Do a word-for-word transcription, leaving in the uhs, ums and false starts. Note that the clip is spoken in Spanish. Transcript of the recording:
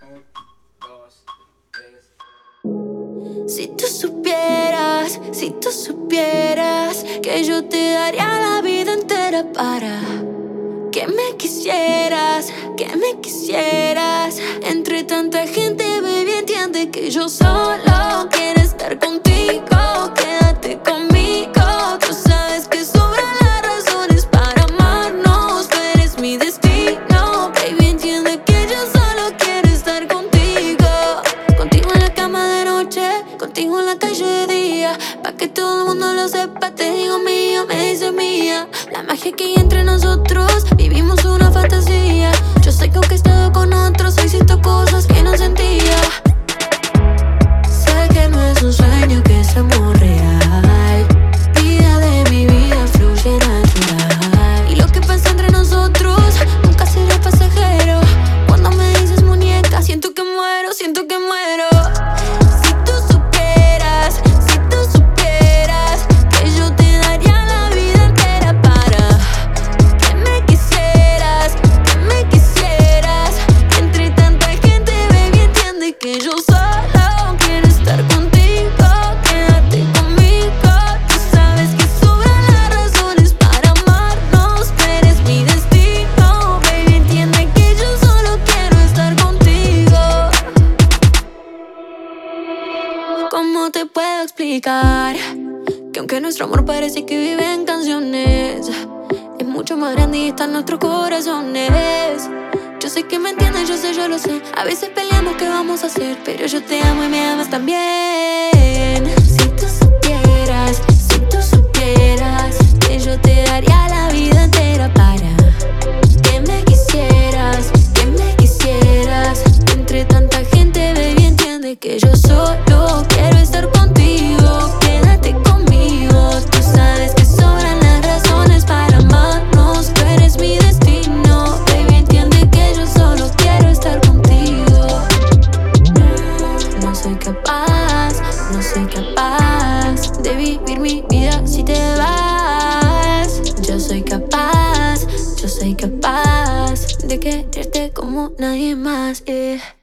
Un, dos, tres. Si tú supieras, si tú supieras que yo te daría la vida entera para que me quisieras, que me quisieras. Entre tanta gente, baby, entiende que yo solo quiero estar contigo. Quédate conmigo, tú sabes que sobran las razones para amarnos. Tú eres mi destino, baby, entiende que yo solo quiero estar contigo. Contigo en la cama de noche, contigo en la calle de día. Pa' que todo el mundo lo sepa, te digo mío, me dice mía. La magia que hay entre nosotros, vivimos una fantasía. Yo sé que aunque he estado con otros, hoy siento cosas que no sentía. Sé que no es un sueño, que es amor real. Vida de mi vida fluye natural. Y lo que pasa entre nosotros nunca será pasajero. Cuando me dices muñeca, siento que muero, siento que muero. Si tú supieras, si tú supieras que yo te daría la vida entera para que me quisieras, que me quisieras. Entre tanta gente, baby, entiende que yo solo quiero estar contigo. Quédate conmigo, tú sabes que sobran las razones para amarnos. Tú eres mi destino, baby, entiende que yo solo quiero estar contigo. ¿Cómo te puedo explicar que aunque nuestro amor parece que vive en canciones, es mucho más grande y está en nuestros corazones? Yo sé que me entiendes, yo sé, yo lo sé. A veces peleamos, ¿qué vamos a hacer? Pero yo te amo y me amas también. Si tú supieras, si tú supieras que yo te daría la vida entera para que me quisieras, que me quisieras. Entre tanta gente, baby, entiende que yo solo quiero estar contigo. Quédate conmigo, tú sabes que sobran las razones para amarnos. Tú eres mi destino, baby, entiende que yo solo quiero estar contigo. No soy capaz, no soy capaz de vivir mi vida si te vas. Yo soy capaz, yo soy capaz de quererte como nadie más, yeah.